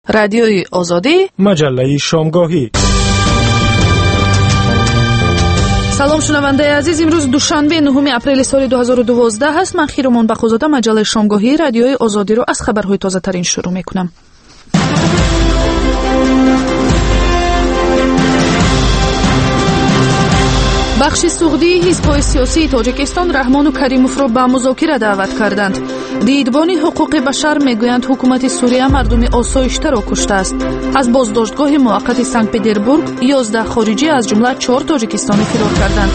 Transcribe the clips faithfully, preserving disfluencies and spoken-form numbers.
رادیوی آزادی، مجله شامگاهی. سلام شنونده عزیز، امروز دوشنبه نهم اپریل سال دو هزار و دوازده هست. من خیرمان بخوزاده مجله شامگاهی رادیوی آزادی رو از خبرهای تازه ترین شروع میکنم. بخش سعودی حزب‌های سیاسی تاجیکستان رحمان و کریموف را به مذاکره دعوت کردند. دیدبان حقوق بشر میگویند حکومت سوریه مردم آسایشته را کشته است. از بازداشتگاه موقت سنت پترزبورگ یازده خارجی از جمله چهار تاجیکستانی فرار کردند.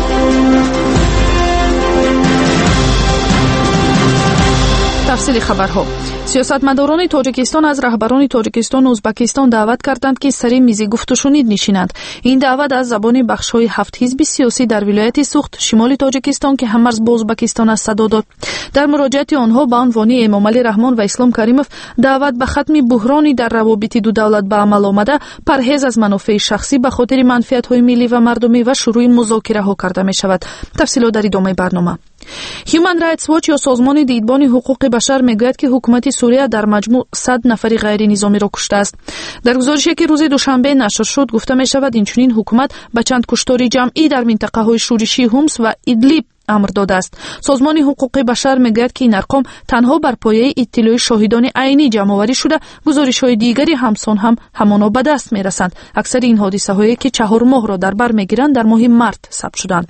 تفصیل خبرها. سیاستمداران تاجیکستان از رهبران تاجیکستان و ازبکستان دعوت کردند که سر میز گفت و شنید نشینند. این دعوت از زبان بخش‌های هفت حزب سیاسی در ولایت سوخت شمال تاجیکستان که همرز با ازبکستان است صدا داد. در مراجعت آنها به عنوان امام علی رحمان و اسلام کریموف دعوت به ختم بحرانی در روابط دو دولت به عمل آمده، پرهیز از منافع شخصی به خاطر منفعت‌های ملی و مردمی و شروع مذاکره‌ها کرده می‌شود. تفصیلات در ادامه برنامه. Human Rights Watch یا سازمان دیدبان حقوق بشر میگوید که حکومت سوریه در مجموع صد نفر غیر نظامی را کشته است. در گزارشی که روز دوشنبه نشر شد گفته می شود اینچنین حکومت به چند کشتاری جمعی در منطقه های شورشی هومس و ایدلیب امر داده است. سازمان حقوق بشر میگوید که این ارقام تنها بر پایه اطلاع شاهدان عینی جمع آوری شده، گزارش های دیگری همسان هم همانا به دست میرسند. اکثر این حادثه هایی که چهار ماه را در بر میگیرند در ماه مارت ثبت شدند.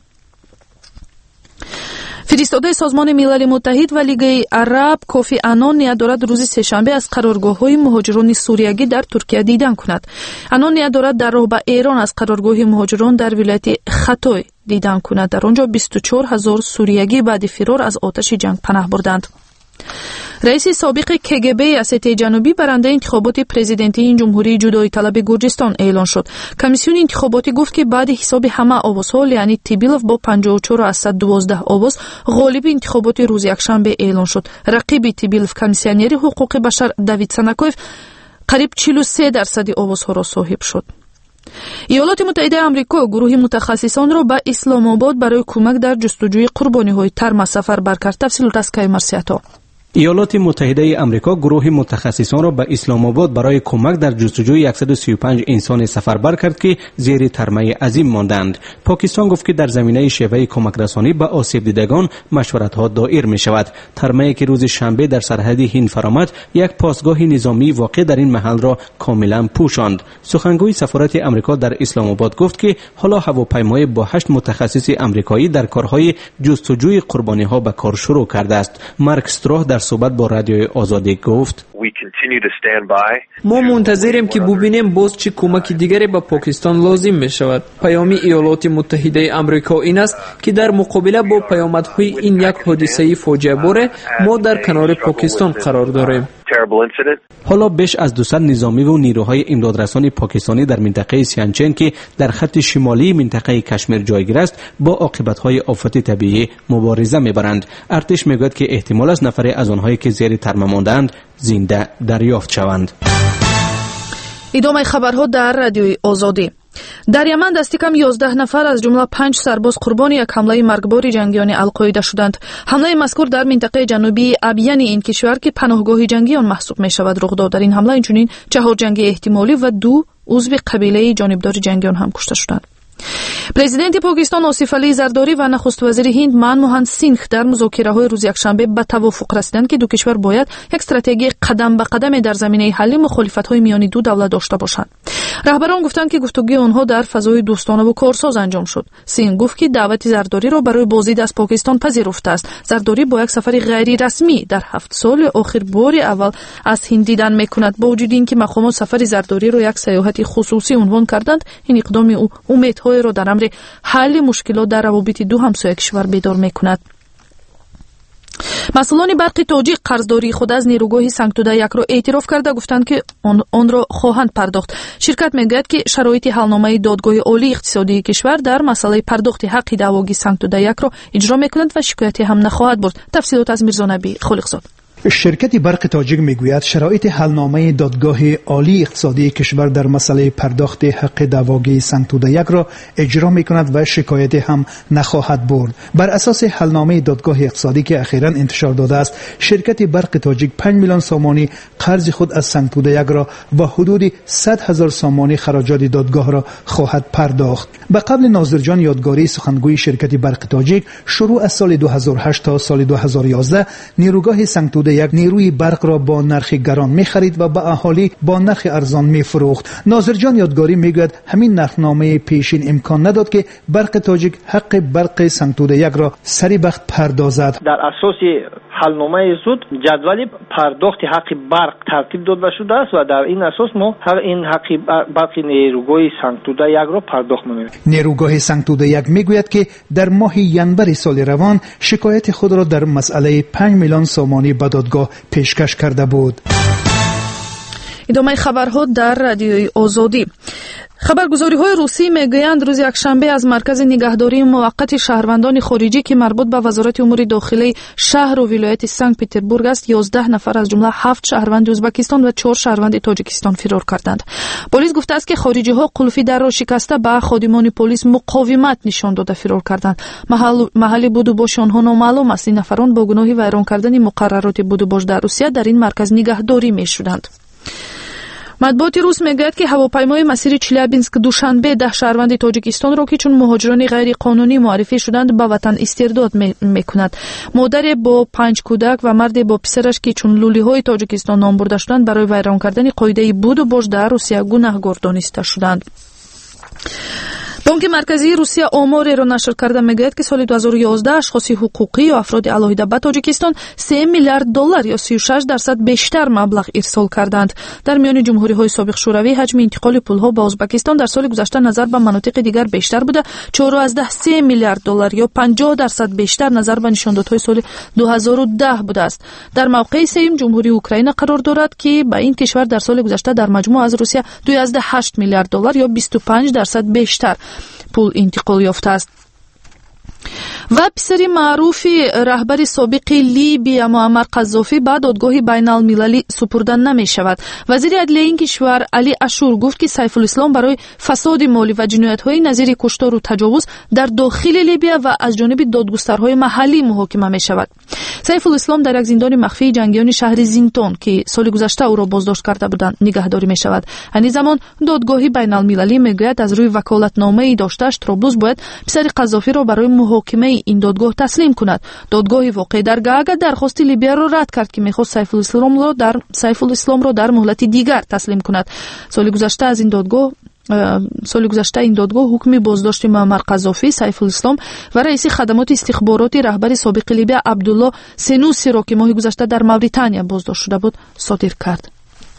فرستاده سازمان ملل متحد و لیگ عرب کوفی عنان نیت دارد روز سه‌شنبه از قرارگاه‌های مهاجران سوریگی در ترکیه دیدن کند. عنان نیت دارد در راه به ایران از قرارگاه مهاجران در ولایت خطای دیدن کند. در آنجا بیست و چهار هزار سوریگی بعد فرار از آتش جنگ پناه بردند. رئیس سابق کگب اسیای جنوبی برنده انتخابات پرزیدنتی این جمهوری جدایی طلب گرجستان اعلان شد. کمیسیون انتخاباتی گفت که بعد حساب همه آوازها یعنی تیبیلوف با پنجاه و چهار از صد و دوازده آواز غالب انتخابات روز یکشنبه اعلان شد. رقیب تیبیلوف کمیسیونر حقوق بشر دیوید سنکوف قریب چهل و سه درصد آوازها را صاحب شد. ایالات متحده آمریکا گروه متخصصان را به اسلام آباد برای کمک در جستجوی قربانی‌های ترم سفر بر کرد. تفصیلات از کی مرسیاتا. ایالات متحده آمریکا گروه متخصصان را به اسلام آباد برای کمک در جستجوی صد و سی و پنج انسان سفربر کرد که زیر ترمه عظیم ماندند. پاکستان گفت که در زمینه شیوه کمک رسانی به آسیب دیدگان مشورت‌ها دایر می شود. ترمه که روز شنبه در سرحد هند فرآمد یک پاسگاه نظامی واقع در این محل را کاملا پوشاند. سخنگوی سفارت آمریکا در اسلام آباد گفت که حالا هواپیمای با هشت متخصص آمریکایی در کارهای جستجوی قربانی‌ها به کار شروع کرده است. مارک استراه در صحبت با رادیوی آزادی گفت ما منتظریم که ببینیم باز چه کمک دیگری به پاکستان لازم می شود. پیام ایالات متحده آمریکا این است که در مقابله با پیامدهای این یک حادثه فاجعه باره ما در کنار پاکستان قرار داریم. حالا بیش از دویست نظامی و نیروهای امدادرسانی پاکستانی در منطقه سیانچن که در خط شمالی منطقه کشمیر جایگیر است با عاقبت‌های آفات طبیعی مبارزه می‌برند. ارتش میگوید که احتمال است نفری از آنهایی که زیر ترمه ماندند زنده دریافت شوند. ادامه خبرها در رادیوی آزادی. در یمن دستی کم یازده نفر از جمله پنج سرباز قربانی یک حمله مرگبار جنگیان القاعده شدند. حمله مذکور در منطقه جنوبی ابین این کشور که پناهگاه جنگیان محسوب می شود رخ داد. در این حمله اینچنین چهار جنگی احتمالی و دو عضو قبیله جانبدار جنگیان هم کشته شدند. پرزیدنت پاکستان آصف علی زرداری و نخست وزیر هند منموهن سینگ در مذاکره‌های روز یکشنبه به توافق رسیدند که دو کشور باید یک استراتژی قدم به قدم در زمینه حل مخالفت‌های میان دو دولت داشته باشند. رهبران گفتند که گفتگوی آنها در فضای دوستانه و کارساز انجام شد. سینگ گفت که دعوت زرداری را برای بازدید از پاکستان پذیرفته است. زرداری با یک سفر غیر رسمی در هفت سال آخر بار اول از هند دیدن می‌کند. با وجود اینکه مقامات سفر زرداری را یک سیاحت خصوصی عنوان کردند، این اقدام او امیدهای را در امر حل مشکلات در روابط دو همسایه کشور بیدار می‌کند. مسئولان برق تاجیک قرضداری خود از نیروگاه سنگتوده یک را اعتراف کرده گفتند که آن, آن را خواهند پرداخت. شرکت میگوید که شرایط حلنامه دادگاه عالی اقتصادی کشور در مسئله پرداخت حق دعواگی سنگتوده یک را اجرا میکنند و شکایتی هم نخواهد برد. تفصیلات از میرزا نبی خالقزاد. شرکت برق تاجیک میگوید شرایط حلنامه دادگاه عالی اقتصادی کشور در مسئله پرداخت حق دعواگی سنگ توده یک را اجرا میکند و شکایت هم نخواهد برد. بر اساس حلنامه دادگاه اقتصادی که اخیراً انتشار داده است، شرکت برق تاجیک پنج میلیون سامانی قرض خود از سنگ توده یک را و حدود صد هزار سامانی خراجات دادگاه را خواهد پرداخت. به قبل ناظرجان یادگاری سخنگوی شرکت برق تاجیک، شروع از سال دو هزار و هشت تا سال دو هزار و یازده نیروگاه سنگ توده یک نیروی برق را با نرخ گران می خرید و به اهالی با نرخ ارزان می فروخت. ناظرجان یادگاری میگوید همین نرخنامه پیشین امکان نداد که برق تاجیک حق برق سنگ توده یک را سری وقت پردازد. در اساس حلنامه زود جدول پرداخت حق برق ترتیب داده شده است و در این اساس ما هر این حق برق نیروگاه سنگ توده یک را پرداخت می‌کنیم. نیروگاه سنگ توده یک میگوید که در ماه ینور سال روان شکایت خود را در مسئله پنج میلیون سامانی به دادگاه پیشکش کرده بود. ادامه خبرها در رادیوی آزادی. خبرگزاری‌های روسی میگویند روز یکشنبه از مرکز نگهداری موقت شهروندان خارجی که مربوط به وزارت امور داخلی شهر و ولایت سنت پترزبورگ است یازده نفر از جمله هفت شهروند ازبکستان و چهار شهروند تاجیکستان فرار کردند. پلیس گفته است که خارجی‌ها قلفی در را شکسته به خادمان پلیس مقاومت نشان داده فرار کردند. محل محلی بود و باش آنها نامعلوم است. این نفران با گناه ویران کردن مقررات بود و باش در روسیه در این مرکز نگهداری می‌شدند. مطبوعات روس میگوید که هواپیمای مسیر چلیابینسک دوشنبه ده شهروند تاجیکستان را که چون مهاجران غیر قانونی معرفی شدند به وطن استرداد میکند. مادر با پنج کودک و مرد با پسرش که چون لولی های تاجیکستان نام برده شدند برای ویران کردن قاعده بود و باش در روسیه گناهکار دانسته شدند. بانک مرکزی روسیه آماری را نشر کرده میگوید که سال دو هزار و یازده اشخاص حقوقی و افراد علاهیده به تاجیکستان سه میلیارد دلار یا سی و شش درصد بیشتر مبلغ ارسال کردند. در میان جمهوری های سابق شوروی حجم انتقال پول ها به ازبکستان در سال گذشته نظر به مناطق دیگر بیشتر بوده. چهار و سه میلیارد دلار یا پنجاه درصد بیشتر نظر به نشاندادهای سال دو هزار و ده بوده است. در موقع سوم جمهوری اوکراین قرار دارد که به این کشور در سال گذشته در مجموع از روسیه دو و هشت میلیارد دلار یا بیست و پنج درصد بیشتر پول انتقال یافته است. و پسر معروف رهبر سابق لیبی معمر قذافی به دادگاه بین المللی سپرده نمی شود. وزیر عدلیه این کشور علی اشور گفت که سیف الاسلام برای فساد مالی و جنایت‌های نظیر کشتار و تجاوز در داخل لیبی و از جانب دادگسترهای محلی محاکمه می شود. سیف الاسلام در یک زندان مخفی جنگیان شهر زینتون که سال گذشته او را بازداشت کرده بودند نگهداری می شود. همین زمان دادگاه بین المللی می گوید از روی وکالتنامه داشته‌اش طرابلس باید پسر قذافی را برای محاکمه این دادگاه تسلیم کند. دادگاه واقع در گاگا درخواست لیبیا را رد کرد که می‌خواست سیف الاسلام را در سیف الاسلام را در مهلت دیگر تسلیم کند. سال گذشته از این دادگاه سال گذشته این دادگاه حکم بازداشت معمر قذافی، سیف الاسلام و رئیس خدمات استخباراتی رهبر سابق لیبیا عبدالله سنوسی را که ماه گذشته در موریتانیا بازداشت شده بود صادر کرد.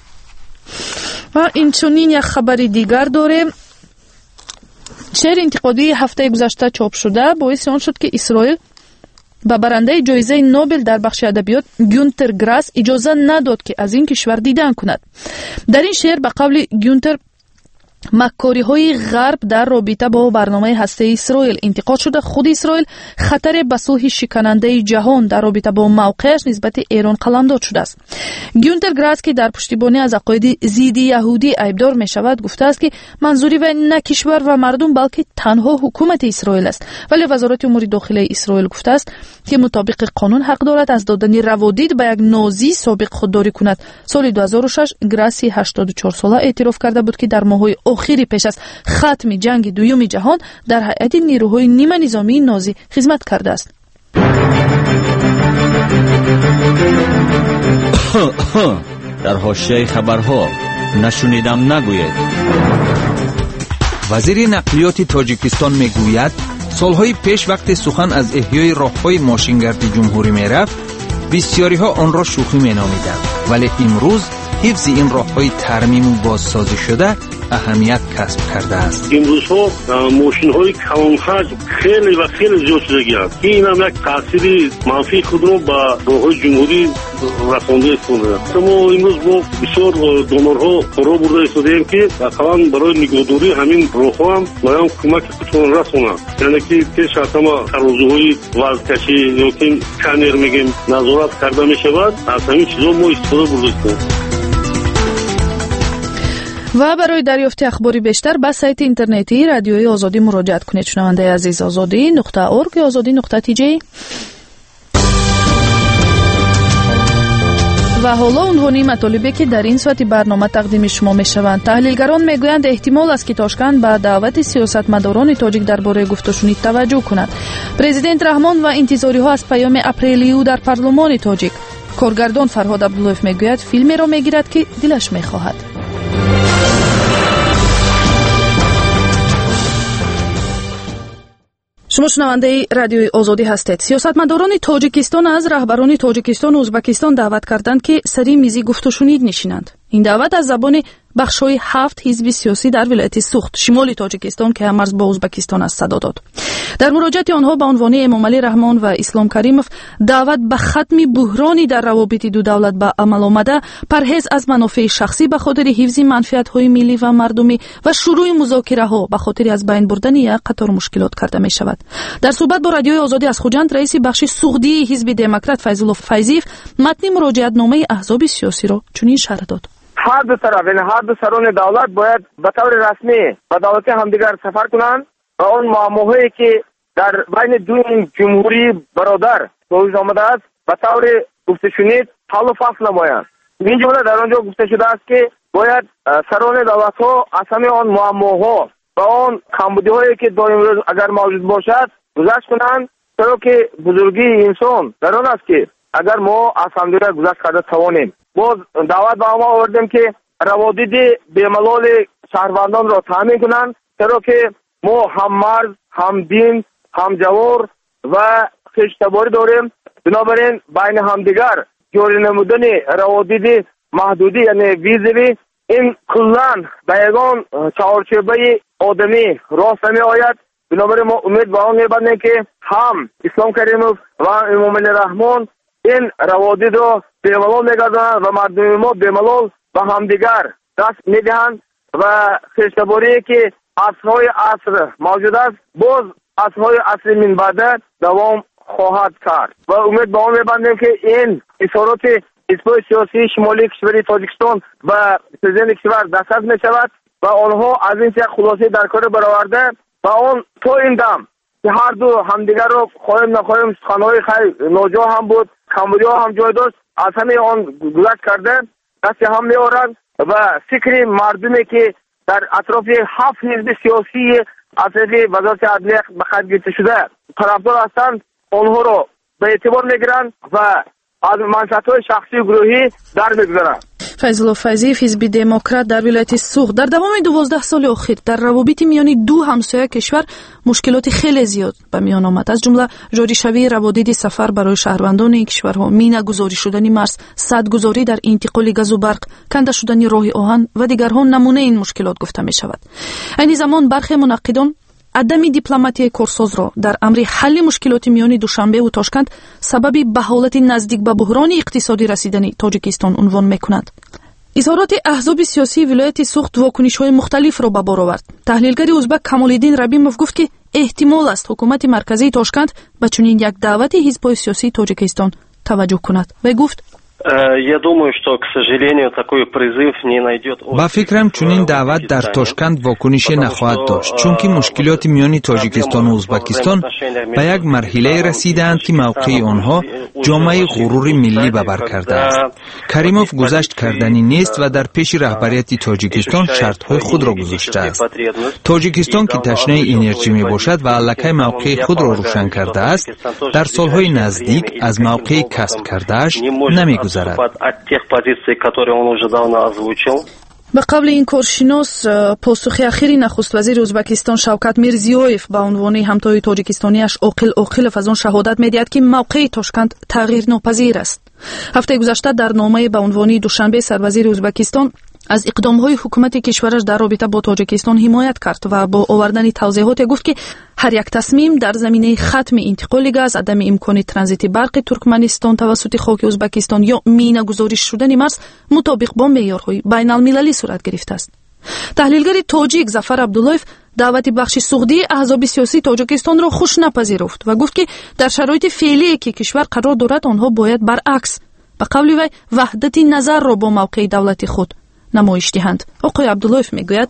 و این چنین یک خبر دیگر داریم. شعر انتقادی هفته گذشته چاپ شده باعث آن شد که اسرائیل به برنده جایزه نوبل در بخش ادبیات گونتر گراس اجازه نداد که از این کشور دیدن کند. در این شعر به قول گونتر مکاری های غرب در رابطه با برنامه هسته اسرائیل انتقاد شده. خود اسرائیل خطر به صلح شکننده جهان در رابطه با موقعش نسبت ایران قلمداد شده است. گونتر گراس که در پشتیبانی از عقاید ضد یهودی ایبدار می شود گفته است که منظوری و نه کشور و مردم بلکه تنها حکومت اسرائیل است. ولی وزارت امور داخلی اسرائیل گفته است که مطابق قانون حق دارد از دادن روادید به یک نازی سابق خودداری کند. سال دو هزار و شش گراسی هشتاد و چهار ساله اعتراف کرده بود که در ماه‌های اخیری پیش از ختم جنگ دوم جهان در هیئت نیروهای نیمه نظامی نازی خدمت کرده است. در حاشیه خبرها نشنیدم نگوید. وزیر نقلیات تاجیکستان میگوید سالهای پیش وقت سخن از احیای راههای ماشینگرد جمهوری میرفت بسیاری ها آن را شوخی مینامیدند، ولی امروز حفظ این راه‌های ترمیم و بازسازی شده اهمیت کسب کرده است. امروزها ماشین‌های کم‌حجم خیلی و خیلی زیاد شده گیرند که این هم یک تأثیر منفی خود را به راه‌های جمهوری رسانده است. اما امروز با بسیار دونرها قرار برده ایستادیم که واقعا برای نگهداری همین راه‌ها هم باید کمک خودشون رسانند. یعنی که پیش از همه ترازوهای وزنکشی یا که کانر میگیم نظارت کرده میشود. از همین چیزا ما استفاده برده ایم. و برای دریافت اخباری بیشتر به سایت اینترنتی رادیوی آزادی مراجعه کنید. شنونده عزیز، آزادی نقطه اورگ، آزادی نقطه تی جی. و حالا عنوانی مطالبی که در این صورت برنامه تقدیم شما می شوند. تحلیلگران می گویند احتمال است که تاشکند به دعوت سیاستمداران تاجیک درباره گفتشنی توجه کند. پرزیدنت رحمان و انتظاری ها از پیام اپریلی او در پارلمان تاجیک. کارگردان فرهاد عبداللهیف می گوید فیلمی را می گیرد که دلش می خواهد. شما شنونده رادیوی آزادی هستید. سیاستمداران تاجیکستان از رهبران تاجیکستان و ازبکستان دعوت کردند که سری میزی گفت و شنید نشینند. این دعوت از زبان بخش‌های هفت حزب سیاسی در ولایت سوخت شمال تاجیکستان که مرز با ازبکستان است صدا داد. در مراجعت آنها به عنوان امامعلی رحمان و اسلام کریموف دعوت به ختم بحرانی در روابط دو دولت به عمل آمده، پرهیز از منافع شخصی به خاطر حفظ منفعت‌های ملی و مردمی و شروع مذاکره‌ها به خاطر از بین بردن یک قطار مشکلات کرده می شود. در صحبت با رادیوی آزادی از خوجند، رئیس بخش سوختی حزب دموکرات فیض‌الله فیضیف متن مراجعت نامه احزاب سیاسی را چنین شرح داد. هر دو طرف، یعنی هر دو سران دولت باید به طور رسمی به دولت همدیگر سفر کنند و اون معماهایی که در بین دو این جمهوری برادر روز آمده است به طور گفته شنید حل و فصل نمایند. این جمله در آنجا گفته شده است که باید سران دولت ها از همه آن معماها و آن کمبودی هایی که دائم روز اگر موجود باشد گذشت کنند، چرا که بزرگی انسان در آن است که اگر ما از همدیگر گذشت کرده توانیم. باز دعوت به ما آوردیم که روابط بیملال شهروندان را تامین کنند، چرا که ما هم مرز، هم دین، هم جوار و خویشتباری داریم. بنابراین بین همدیگر جاری نمودن روابط محدودی یعنی ویزوی این کلان به یگان چهارچوبه آدمی راست نمی آید. بنابراین ما امید به آن می‌بندیم که هم اسلام کریموف و امامعلی رحمان این روابط را بیملال میگردند و مردم ما بیملال به همدیگر دست میدهند و خویشتباری که عصرهای عصر موجود است باز عصرهای عصر من بعد دوام خواهد کرد و امید به آن می‌بندیم که این اظهارات حزب سیاسی شمالی کشور تاجیکستان و پرزیدنت کشور دسترس می‌شود و آنها از این چه خلاصه در کار برآورده و آن تو این دم که هر دو همدیگر رو خواهیم نخواهیم سخنهای خیلی ناجا هم بود، کمبودی ها هم جای داشت، از همه آن گذشت کرده دست هم می‌آورند و فکر مردمی که در اطراف هفت حزب سیاسی از طریق وزارت عدلیه به خط گرفته شده طرفدار هستند، آنها را به اعتبار میگیرند و از منشأت‌های شخصی و گروهی در میگذارند. فیض‌الله فیضیف حزب دموکرات در ولایت سوخت در دوام دوازده سال اخیر در روابط میان دو همسایه کشور مشکلات خیلی زیاد به میان آمد، از جمله جاری شوی روادید سفر برای شهروندان این کشورها، مینه گذاری شدن مرز، سدگذاری در انتقال گاز و برق، کنده شدن راه آهن و دیگرها نمونه این مشکلات گفته می شود. این زمان برخی منقدان عدم دیپلماتی کارساز را در امر حل مشکلات میان دوشنبه و تاشکند سبب به حالت نزدیک به بحران اقتصادی رسیدن تاجیکستان عنوان می‌کند. اظهارات احزاب سیاسی ولایت سوخت واکنش‌های مختلف را به بار آورد. تحلیلگر ازبک کمال‌الدین ربیموف گفت که احتمال است حکومت مرکزی تاشکند به چنین یک دعوت حزب سیاسی تاجیکستان توجه کند و گفت Я думаю, что, к сожалению, такой призыв не найдет. با فکرم چنین دعوت در تاشکند واکنشی نخواهد داشت، چون که مشکلات میان تاجیکستان و ازبکستان به یک مرحله رسیدند که موقع آنها جامعه غرور ملی به بر کرده است. کریموف گذشت کردنی نیست و در پیش رهبریت تاجیکستان شرطهای خود را گذاشته است. تاجیکستان که تشنه انرژی می باشد و الکی موقع خود را روشن کرده است، در سالهای نزدیک از موقع کسب کردهش نمی گذرد. به قبل این کارشناس پاسخ اخیری نخست وزیر ازبکستان شوکت میرزیویف به عنوان همتای تاجیکستانیش عاقل عاقلف از آن شهادت میدهد که موقع تاشکند تغییر ناپذیر است. ҳафтаи гузашта дар номае ба унвони душанбе сарвазири ӯзбекистон аз иқдомҳои ҳукумати кишвараш дар робита бо тоҷикистон ҳимоят кард ва бо овардани тавзеҳоте гуфт, ки ҳар як тасмим дар заминаи хатми интиқоли газ, адами имкони транзити барқи Туркманистон тавассути хоки Ӯзбекистон ё минагузориш шудани Марс мутобиқ бо меъёрҳои байналмилалӣ сурат гирифтааст. таҳлилгари тоҷик Зафар Абдуллоев даъвати бахши суғдии аҳзоби сиёсии Тоҷикистонро хуш напазируфт ва гуфт, ки дар шароити феълие ки кишвар қарор дорад, онҳо бояд баръакс, ба қавли вай, ваҳдати назарро бо мавқеи давлати худ намоиш диҳанд. оқои Абдуллоев мегӯяд: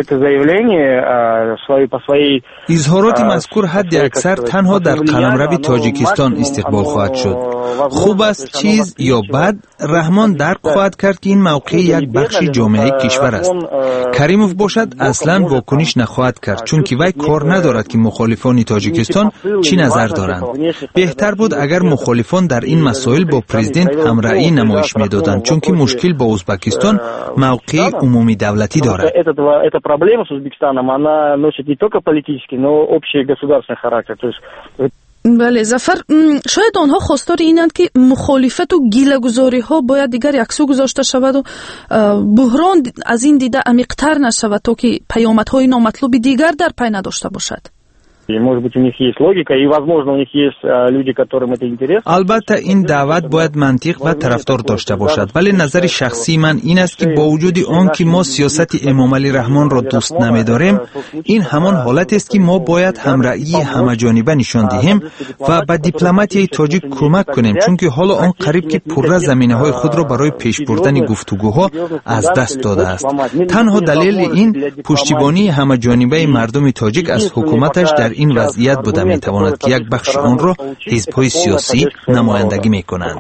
изҳороти мазкур ҳадди аксар танҳо дар қаламрави Тоҷикистон истиқбол хоҳад шуд. хуб аст чиз ё бад, Раҳмон дарк хоҳад кард, ки ин мавқеи як бахши ҷомеаи кишвар аст. Каримов бошад аслан вокуниш нахоҳад кард, чунки вай кор надорад, ки мухолифони Тоҷикистон чӣ назар доранд. беҳтар буд агар мухолифон дар ин масоил бо президент ҳамраӣ намоиш медоданд, чунки мушкил бо Ӯзбекистон мавқеи умумӣ давлатӣ дорад. Проблема с Узбекистаном, она носит не только политический, но общий государственный характер. То есть... бале, Зафар, шояд онҳо хостори инанд, ки мухолифату гилагузориҳо бояд дигар яксу гузошта шаваду буҳрон аз ин дида амиқтар нашавад, то ки паёмадҳои номатлуби дигар дар пай надошта бошад. Может быть, у них есть логика, и, возможно, у них есть люди, которым это интересно. албатта ин даъват бояд мантиқ ва тарафдор дошта бошад, вале назари шахсии ман ин аст, ки бо вуҷуди он ки мо сиёсати Эмомалӣ Раҳмонро дӯст намедорем, ин ҳамон ҳолатест, ки мо бояд ҳамраии ҳамаҷониба нишон диҳем ва ба дипломатияи тоҷик кӯмак кунем, чунки ҳоло он қариб, ки пурра заминаҳои худро барои пеш бурдани гуфтугӯҳо аз даст додааст. танҳо далели ин пуштибонии ҳамаҷонибаи мардуми тоҷик аз ҳукуматаш дар ин вазъият буда метавонад, ки як бахши онро ҳизбҳои сиёсӣ намояндагӣ мекунанд.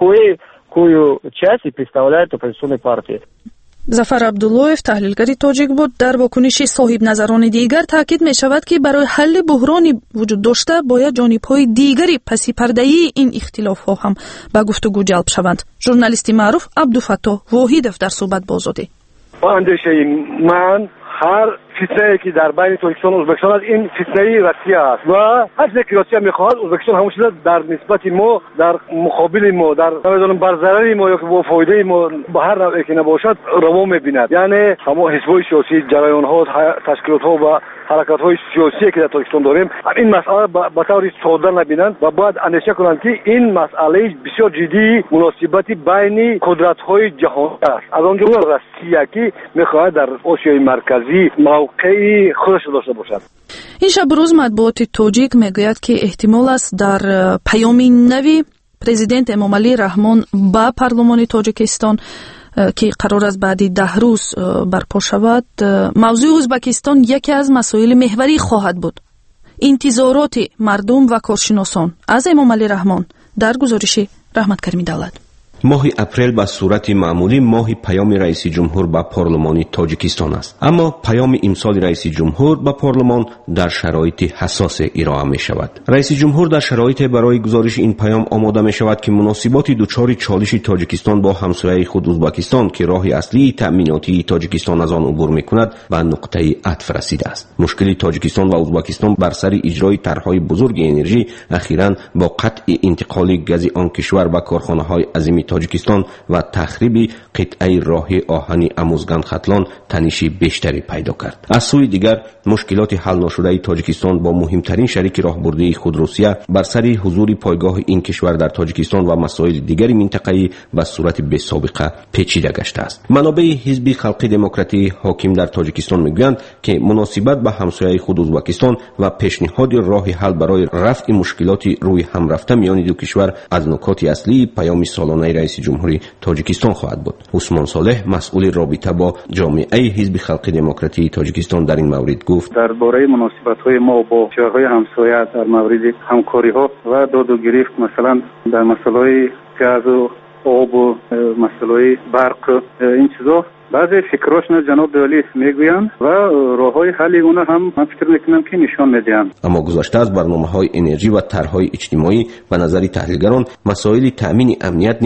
Зафар Абдуллоев, таҳлилгари тоҷик буд. дар вокуниши соҳибназарони дигар таъкид мешавад, ки барои ҳалли буҳрони вуҷуд дошта бояд ҷонибҳои дигари паси пардаии ин ихтилофҳо ҳам ба гуфтугӯ ҷалб шаванд. журналисти маъруф Абдуфатто Воҳидов дар суҳбат бо Озодӣ: андешаи ман ҳар фитнае ки дар байни Тоҷикистон ва Ӯзбекистон аст, ин фитнаи Россия аст ва ҳар чизе ки Россия мехоҳад, Ӯзбекистон ҳамон чиза дар нисбати мо, дар муқобили мо, дар намедонам бар зарари мо ё ки бо фоидаи мо ба ҳар навъе ки набошад раво мебинад. яъне ҳамон ҳизбҳои сиёсӣ, ҷараёнҳо, ташкилотҳо ва ҳаракатҳои сиёсие ки дар Тоҷикистон дорем, ин масъала ба таври сода набинанд ва бояд андеша кунанд, ки ин масъалаи бисёр ҷиддии муносибати байни қудратҳои ҷаҳонӣ аст. аз он ҷумла Россия ки мехоҳад дар Осиёи марказӣ мавқеи худашро дошта бошад. ин шаб рӯз матбуоти тоҷик мегӯяд, ки эҳтимол аст дар паёми нави президент Эмомалӣ Раҳмон ба парлумони Тоҷикистон, ки қарор аст баъди даҳ рӯз барпо шавад, мавзӯи Ӯзбекистон яке аз масоили меҳварӣ хоҳад буд. интизороти мардум ва коршиносон аз Эмомалӣ Раҳмон, дар гузориши Раҳмат Карими Давлат. моҳи апрел ба сурати маъмулӣ моҳи паёми раиси ҷумҳур ба парлумони Тоҷикистон аст. аммо паёми имсоли раиси ҷумҳур ба парлумон дар шароити ҳассосе ироа мешавад. раиси ҷумҳур дар шароите барои гузориши ин паём омода мешавад, ки муносиботи дучори чолиши Тоҷикистон бо ҳамсояи худ Ӯзбекистон, ки роҳи аслии таъминотии Тоҷикистон аз он убур мекунад, ба нуқтаи атф расидааст. мушкили Тоҷикистон ва Ӯзбекистон бар сари иҷрои тарҳҳои бузурги энержӣ ахиран бо қатъи интиқоли гази он кишвар ба корхонаҳои азими Тоҷикистон ва тахриби қитъаи роҳи оҳани Амузган Хатлон таниши бештаре пайдо кард. аз сӯи дигар мушкилоти ҳалношудаи Тоҷикистон бо муҳимтарин шарики роҳбурдии худ Русия бар сари ҳузури пойгоҳи ин кишвар дар Тоҷикистон ва масоили дигари минтақаӣ ба сурати бесобиқа печида гаштааст. манобаи ҳизби халқи демократии ҳоким дар Тоҷикистон мегӯянд, ки муносибат ба ҳамсояи худ Ӯзбекистон ва пешниҳоди роҳи ҳал барои рафъи мушкилоти рӯи ҳамрафта миёни ду кишвар аз нукоти аслии паёми солонаи раиси ҷумҳури Тоҷикистон хоҳад буд. усмон Солеҳ, масъули робита бо ҷомеаи ҳизби халқи демократии Тоҷикистон дар ин маврид гуфт: дар бораи муносибатҳои мо бо кишварҳои ҳамсоя дар мавриди ҳамкориҳо ва доду гирифт, масалан дар масъалаҳои газу обу, масъалаҳои барқ, ин чизо баъзе фикрҳошна ҷаноб Дуалиев мегӯянд ва роҳҳои ҳалли уна ҳам ман фикр мекунам, ки нишон медиҳанд. аммо гузашта аз барномаҳои энержӣ ва тарҳҳои иҷтимоӣ ба назари таҳлилгарон масоили таъмини амният низ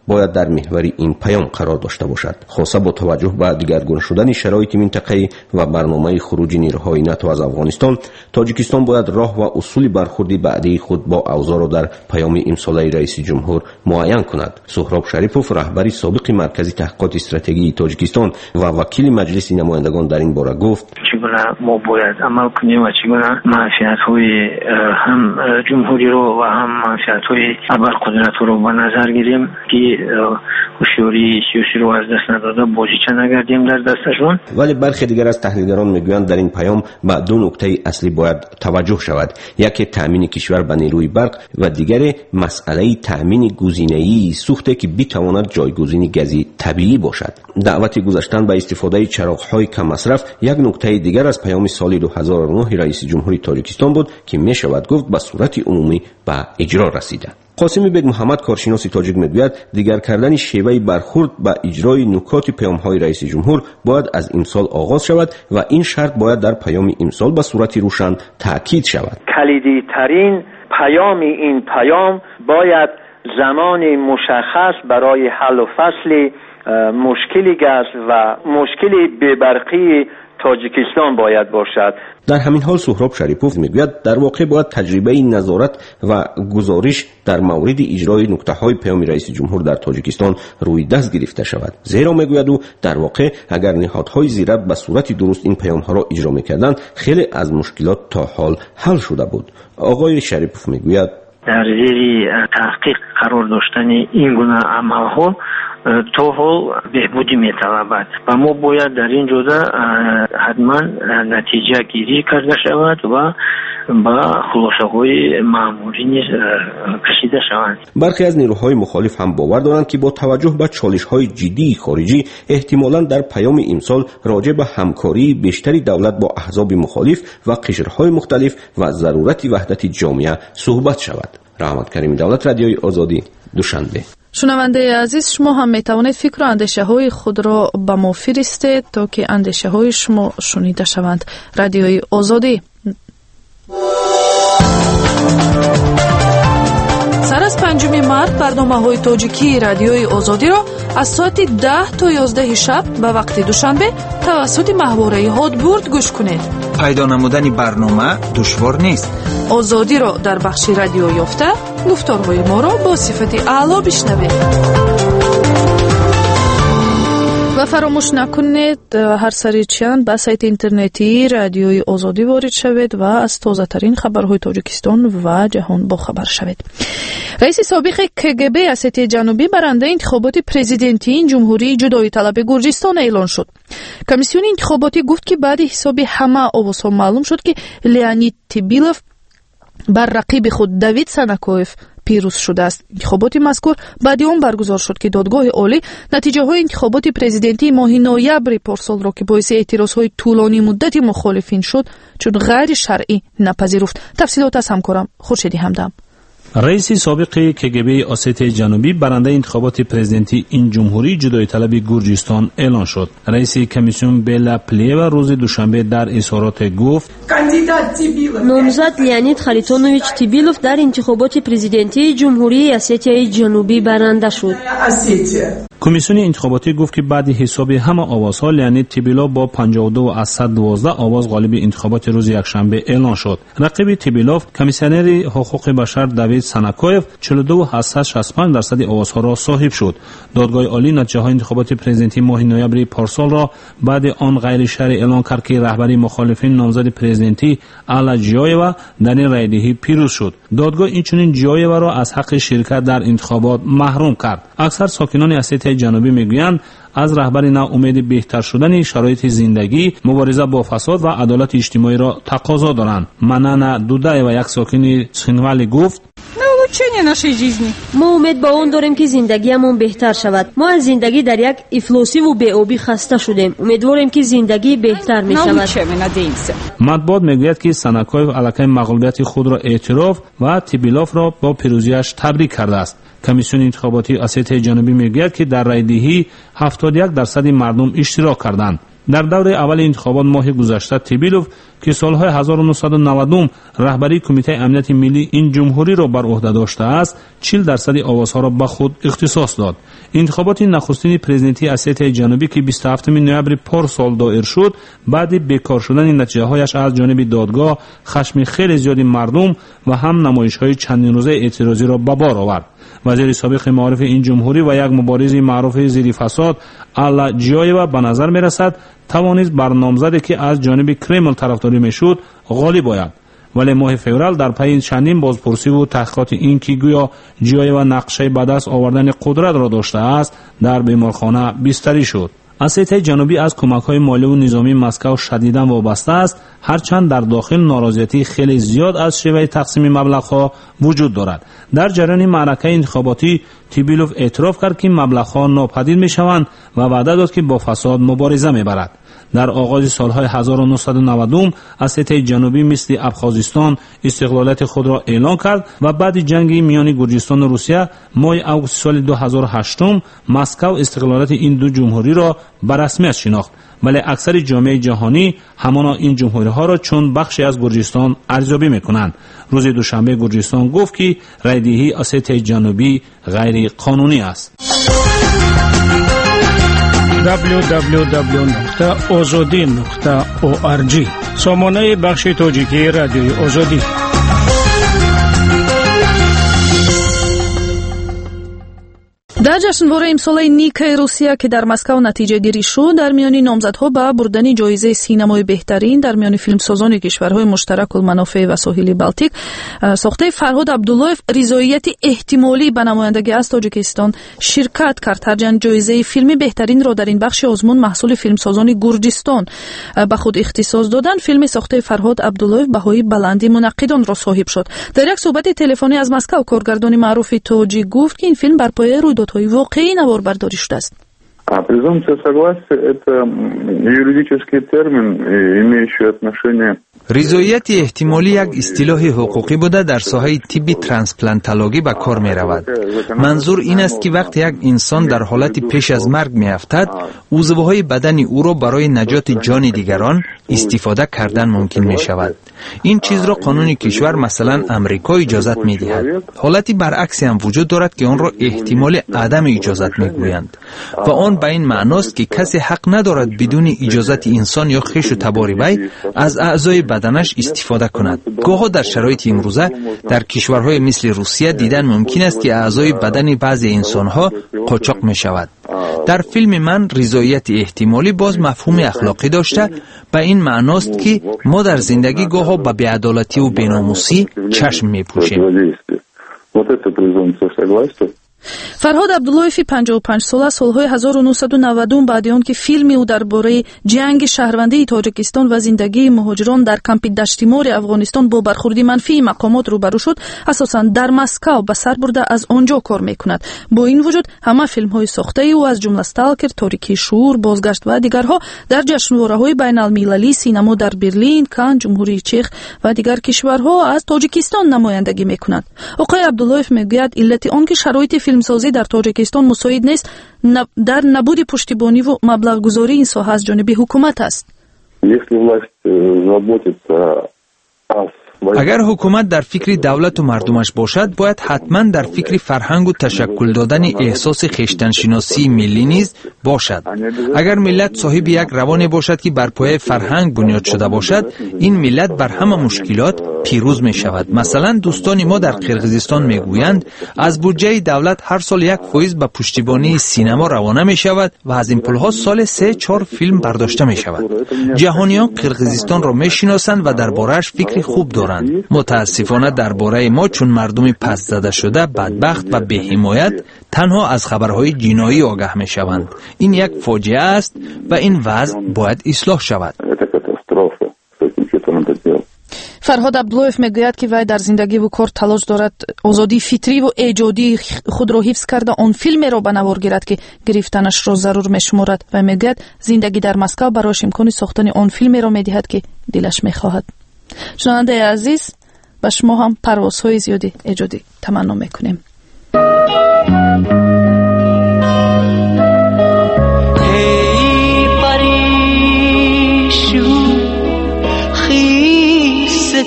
باید در محور این پیام قرار داشته باشد. خاصه با توجه به دیگرگون شدن شرایط منطقه‌ای و برنامه خروج نیروهای ناتو از افغانستان، تاجیکستان باید راه و اصول برخوردی بعدی خود با اوضاع را در پیام امساله رئیس جمهور معین کند. سهراب شریپوف، رهبر سابق مرکز تحقیقات استراتژی تاجیکستان و وکیل مجلس نمایندگان در این باره گفت: چگونه ما باید عمل کنیم و چگونه منفعت‌های هم جمهوری رو و هم منفعت‌های ابرقدرت رو به نظر گیریم که هوشیاری سیاسی رو از دست نداده بازیچه نگردیم در دستشون. ولی برخی دیگر از تحلیلگران میگویند در این پیام به دو نکته اصلی باید توجه شود: یکی تامین کشور به نیروی برق و دیگر مسئله تامین گزینه‌ای سوخت که بتواند جایگزین گازی طبیعی باشد. دعوت گذاشتن به استفاده چراغ‌های کم مصرف یک نکته دیگر از پیام سال دو هزار و نه رئیس جمهوری تاجیکستان بود که می شود گفت به صورت عمومی به اجرا رسیده. قاسمی بیگ محمد، کارشناس تاجیک، میگوید دیگر کردن شیوه برخورد به اجرای نکات پیام‌های رئیس جمهور باید از امسال آغاز شود و این شرط باید در پیام امسال به صورت روشن تاکید شود. کلیدی ترین پیام این پیام باید زمان مشخص برای حل و فصل مشکلی گاز و مشکلی بی‌برقی تاجیکستان باید باشد. در همین حال سهراب شریپوف میگوید در واقع باید تجربه نظارت و گزارش در مورد اجرای نکته‌های پیام رئیس جمهور در تاجیکستان روی دست گرفته شود. زیرا میگوید او در واقع اگر نهادهای زیرت به صورت درست این پیام‌ها را اجرا میکردند خیلی از مشکلات تا حال حل شده بود. آقای شریپوف میگوید در زیر تحقیق قرار داشتن این گونه عمل‌ها تو حال بهبودی می‌طلبد و ما باید در این جوزه حتما نتیجه گیری کرده شود و با خلاصه‌های معمولی نیز کشیده شوند. برخی از نیروهای مخالف هم باور دارند که با توجه به چالش‌های جدی خارجی احتمالاً در پیام امسال راجع به همکاری بیشتری دولت با احزاب مخالف و قشرهای مختلف و ضرورت وحدت جامعه صحبت شود. رحمت کریمی، دولت رادیوی آزادی، دوشنبه. شنونده عزیز، شما هم می توانید فکر و اندیشه های خود را به ما فرستید تا که اندیشه های شما شنیده شوند. رادیوی آزادی. سر از پنجم مارس برنامه های تاجیکی رادیوی آزادی را از ساعت ده تا یازده شب به وقت دوشنبه توسط محوره هادبورد گوش کنید. پیدا نمودن برنامه دشوار نیست. آزادی را در بخش رادیو یافته گفتارهای ما را با صفت اعلی بشنوید. و فراموش نکنید هر سری چند به سایت اینترنتی رادیوی آزادی وارد شوید و از تازه ترین خبرهای تاجیکستان و جهان با خبر شوید. رئیس سابق کگبی اسیتی جنوبی برنده انتخابات پرزیدنتی جمهوری جدایی طلب گرجستان اعلان شد. کمیسیون انتخاباتی گفت که بعد حساب همه آوازها معلوم شد که لیانید تیبیلوف بر رقیب خود دوید سنکوف پیروز شده است. انتخابات مذکور بعد آن برگزار شد که دادگاه عالی نتیجه های انتخابات پرزیدنتی ماه نوامبر پارسال را که باعث اعتراض های طولانی مدت مخالفین شد چون غیر شرعی نپذیرفت. تفصیلات از همکارم خورشیدی همدم. رئیس سابق کگبی اسیتی جنوبی برنده انتخابات پرزیدنتی این جمهوری جدایی طلب گرجستان اعلان شد. رئیس کمیسیون بیلا پلیوا روز دوشنبه در اظهارات گفت نامزد لیانید خریتونوویچ تیبیلوف در انتخابات پرزیدنتی جمهوری اسیتی جنوبی برنده شد. کمیسیون انتخاباتی گفت که بعد حساب همه آوازها لیانید تیبیلوف با پنجاه و دو از صد و دوازده آواز غالب انتخابات روز یکشنبه اعلان شد. رقیب تیبیلوف کمیسیونر حقوق بشر دوید سنکوف چهل و دو از صد و شصت و پنج درصد آوازها را صاحب شد. دادگاه عالی نتیجه های انتخابات پرزیدنتی ماه نوامبر پارسال را بعد آن غیر شرعی اعلان کرد که رهبری مخالفین نامزد پرزیدنتی الا جیایوا در این رایدهی پیروز شد. دادگاه اینچنین جیایوا را از حق شرکت در انتخابات محروم کرد. اکثر ساکنان اسیتی جنوبی میگویند از رهبری نو امید بهتر شدن شرایط زندگی، مبارزه با فساد و عدالت اجتماعی را تقاضا دارند. منانا دودایوا یک ساکن چینوالی گفت ما امید با اون داریم که زندگیمون بهتر شود. ما از زندگی در یک افلاسی و بی‌آبی خسته شدیم. امیدواریم که زندگی بهتر می شود. مطبوعات میگوید که سنکوف علیه مغلوبیت خود را اعتراف و تیبیلوف را با پیروزیش تبریک کرده است. کمیسیون انتخاباتی اسیتی جنوبی میگوید که در رایدهی هفتاد و یک درصد مردم اشتراک کردند. در دور اول انتخابات ماه گذشته تبیلوف که سالهای هزار و نهصد و نود رهبری کمیته امنیت ملی این جمهوری را بر عهده داشته است، چهل درصد آوازها را به خود اختصاص داد. انتخابات نخستین پرزیدنتی اسیای جنوبی که بیست و هفتم نوامبر پارسال دایر شد، بعد بیکار شدن نتیجه هایش از جانب دادگاه، خشم خیلی زیادی مردم و هم نمایش های چندین روزه اعتراضی را به بار آورد. وزیر سابق معارف این جمهوری و یک مبارز معروف زیر فساد آلا جیایوا به نظر می رسد توانست بر نامزدی که از جانب کرمل طرفداری میشد غالب آید، ولی ماه فوریه در پی چندین بازپرسی و تحقیقات این که گویا جیایوا نقشه به دست آوردن قدرت را داشته است، در بیمارخانه بستری شد. اسیای جنوبی از کمک‌های مالی و نظامی مسکو شدیداً وابسته است، هرچند در داخل ناراضیتی خیلی زیاد از شیوه تقسیم مبلغ‌ها وجود دارد. در جریان معرکه انتخاباتی تبیلوف اعتراف کرد که مبلغ‌ها ناپدید می‌شوند و وعده داد که با فساد مبارزه می‌برد. در آغاز سالهای هزار و نهصد و نود اسیای جنوبی مثل ابخازستان استقلالیت خود را اعلان کرد و بعد جنگ میان گرجستان و روسیه ماه آگوست سال دو هزار و هشت مسکو استقلالیت این دو جمهوری را به رسمیت شناخت، ولی اکثر جامعه جهانی همانا این جمهوری ها را چون بخشی از گرجستان ارزیابی میکنند. روز دوشنبه گرجستان گفت که رایدهی اسیای جنوبی غیر قانونی است. دبلیو دبلیو دبلیو نقطه آزادی نقطه او آر جی سامانه بخش تاجیکی رادیوی آزادی. در جشنواره امسال نیکای روسیه که در مسکو نتیجه گیری شد، در میان نامزدها به بردن جایزه سینمای بهترین در میان فیلمسازان کشورهای مشترک المنافع و ساحل بالتیک ساخته فرهاد عبداللهیف رضایت احتمالی به نمایندگی از تاجیکستان شرکت کرد. هرچند جایزه فیلم بهترین را در این بخش آزمون محصول فیلمسازان گرجستان به خود اختصاص دادن، فیلم ساخته فرهاد عبداللهیف بهای بلندی منقدان را صاحب شد. در یک صحبت تلفنی از مسکو کارگردان معروف تاجیک گفت که این فیلم بر پایه رویدادهای واقعی نوار برداری شده است. Презумпция согласия – это юридический термин, имеющий отношение. رضایت احتمالی یک اصطلاح حقوقی بوده در ساحه طب ترانسپلانتولوژی به کار می رود. منظور این است که وقتی یک انسان در حالت پیش از مرگ می افتد، عضوهای بدن او را برای نجات جان دیگران استفاده کردن ممکن می شود. این چیز را قانون کشور مثلا امریکا اجازت می دهد. حالتی برعکسی هم وجود دارد که آن را احتمال عدم اجازت می گویند و آن به این معناست که کسی حق ندارد بدون اجازت انسان یا خویش و تبار وی از اعضای بدنش استفاده کند. گاهی در شرایط امروزه در کشورهای مثل روسیه دیدن ممکن است که اعضای بدن بعضی انسانها قاچاق می شود. در فیلم من رضایت احتمالی باز مفهوم اخلاقی داشته، به این معناست که ما در زندگی گاهی به بی‌عدالتی و بی‌ناموسی چشم می پوشیم. فرهاد عبداللهیف پنجاه و پنج ساله سالهای هزار و نهصد و نود بعد آن که فیلمی او درباره جنگ شهروندی تاجیکستان و زندگی مهاجران در کمپ دشتی مار افغانستان با برخوردی منفی مقامات روبرو شد، اساساً در مسکو به سر برده از آنجا کار میکند. با این وجود همه فیلم‌های ساخته او از جمله استالکر، تاریکی شور، بازگشت و دیگرها در جشنواره‌های بین‌المللی سینما در برلین، کان، جمهوری چک و دیگر کشورها از تاجیکستان نمایندگی میکند. آقای عبداللهیف میگوید علت آن که شرایط فیلمسازی در تاجیکستان مساعد نیست در نبود پشتیبانی و مبلغ گذاری این ساحه از جانب حکومت است. اگر حکومت در فکر دولت و مردمش باشد، باید حتما در فکر فرهنگ و تشکل دادن احساس خویشتن‌شناسی ملی نیز باشد. اگر ملت صاحب یک روان باشد که بر پایه فرهنگ بنیاد شده باشد، این ملت بر همه مشکلات پیروز می شود. مثلا دوستان ما در قرقیزستان می گویند از بودجه دولت هر سال یک فایز به پشتیبانی سینما روانه می شود و از این پولها سال سه چهار فیلم برداشته می شود. جهانیان قرقیزستان را می شناسند و درباره‌اش فکر خوب دارند. متاسفانه درباره ما چون مردم پس زده شده، بدبخت و بی حمایت تنها از خبرهای جنایی آگاه می شوند. این یک فاجعه است و این وضع باید اصلاح شود. فرهاد عبداللهیف میگوید که وی در زندگی و کار تلاش دارد آزادی فطری و ایجادی خود را حفظ کرده آن فیلمی را به نوار گیرد که گرفتنش را ضرور میشمارد و میگوید زندگی در مسکو برایش امکان ساختن آن فیلمی را میدهد که دلش میخواهد. شنونده عزیز، به شما هم پروازهای زیادی ایجادی تمنا میکنیم. ای پری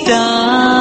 در